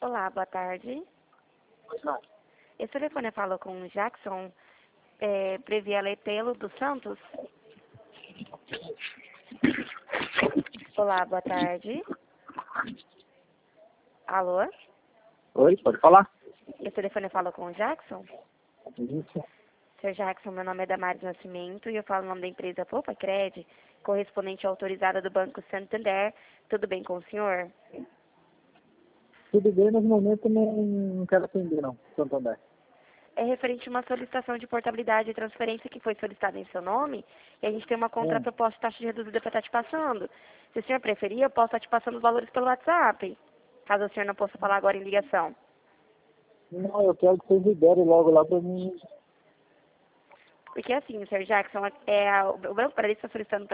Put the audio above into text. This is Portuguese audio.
Olá, boa tarde. Não. Esse telefone fala com o Jackson Previela Pelo dos Santos. Olá, boa tarde. Alô? Oi, pode falar? Esse telefone fala com o Jackson? Isso. Sr. Jackson, meu nome é Damares Nascimento e eu falo em nome da empresa Poupa Cred, correspondente autorizada do Banco Santander. Tudo bem com o senhor? Tudo bem, mas no momento não quero atender, não, Santander. É referente a uma solicitação de portabilidade e transferência que foi solicitada em seu nome e a gente tem uma contraproposta de taxa de reduzida para estar te passando. Se o senhor preferir, eu posso estar te passando os valores pelo WhatsApp, caso o senhor não possa falar agora em ligação. Não, eu quero que vocês liberem logo lá para mim. Porque assim, Sr. Jackson, o Banco Bradesco está solicitando